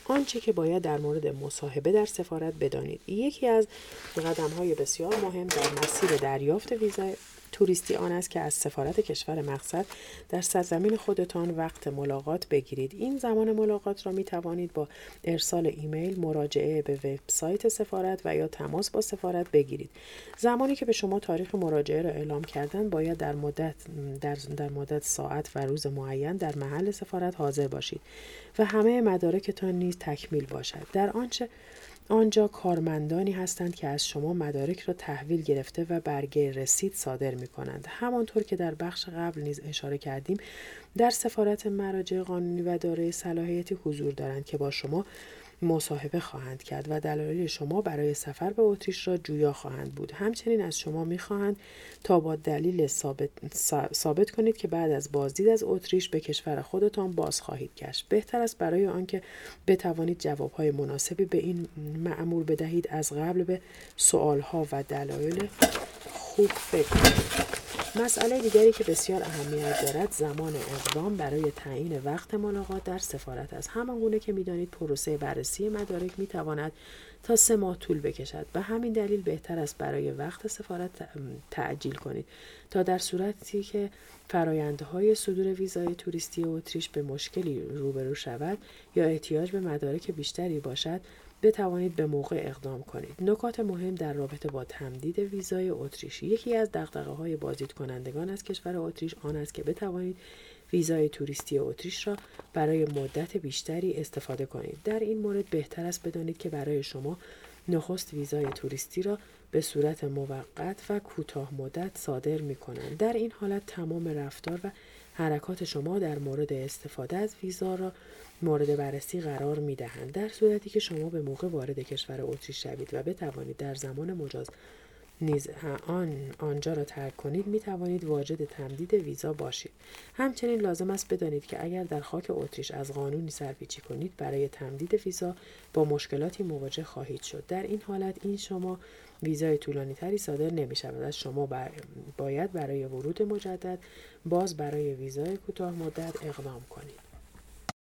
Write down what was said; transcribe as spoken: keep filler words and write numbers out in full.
آنچه که باید در مورد مصاحبه در سفارت بدانید. یکی از قدم‌های بسیار مهم در مسیر دریافت ویزای توریستی آن است که از سفارت کشور مقصد در سرزمین خودتان وقت ملاقات بگیرید. این زمان ملاقات را می توانید با ارسال ایمیل، مراجعه به وبسایت سفارت و یا تماس با سفارت بگیرید. زمانی که به شما تاریخ مراجعه را اعلام کردند، باید در مدت در, در مدت ساعت و روز معین در محل سفارت حاضر باشید و همه مدارکتان نیز تکمیل باشد. در آنچه آنجا کارمندانی هستند که از شما مدارک را تحویل گرفته و برگه رسید صادر می کنند. همانطور که در بخش قبل نیز اشاره کردیم، در سفارت مراجع قانونی و دارای صلاحیتی حضور دارند که با شما مصاحبه خواهند کرد و دلایل شما برای سفر به اتریش را جویا خواهند بود. همچنین از شما می‌خواهند تا با دلیل ثابت, ثابت کنید که بعد از بازدید از اتریش به کشور خودتان باز خواهید گشت. بهتر است برای آنکه بتوانید جوابهای مناسبی به این مأمور بدهید، از قبل به سوالها و دلایل خوب فکر کنید. مسئله دیگری که بسیار اهمیت دارد زمان اقدام برای تعیین وقت ملاقات در سفارت است. همانگونه که می‌دانید پروسه بررسی مدارک می‌تواند تا سه ماه طول بکشد. به همین دلیل بهتر است برای وقت سفارت تعجیل کنید تا در صورتی که فرآیندهای صدور ویزای توریستی اتریش به مشکلی روبرو شود یا احتیاج به مدارک بیشتری باشد، بتوانید به موقع اقدام کنید. نکات مهم در رابطه با تمدید ویزای اتریش. یکی از دغدغه‌های بازدید کنندگان از کشور اتریش آن است که بتوانید ویزای توریستی اتریش را برای مدت بیشتری استفاده کنید. در این مورد بهتر است بدانید که برای شما نخست ویزای توریستی را به صورت موقت و کوتاه مدت صادر می‌کنند. در این حالت تمام رفتار و حرکات شما در مورد استفاده از ویزا را مورد بررسی قرار می‌دهند. در صورتی که شما به موقع وارد کشور اتریش شوید و بتوانید در زمان مجاز نیز آن آنجا را ترک کنید، می توانید واجد تمدید ویزا باشید. همچنین لازم است بدانید که اگر در خاک اتریش از قانونی سرپیچی کنید، برای تمدید ویزا با مشکلاتی مواجه خواهید شد. در این حالت این شما ویزای طولانی تری صادر نمی شود. از شما بر... باید برای ورود مجدد باز برای ویزای کوتاه مدت اقدام کنید.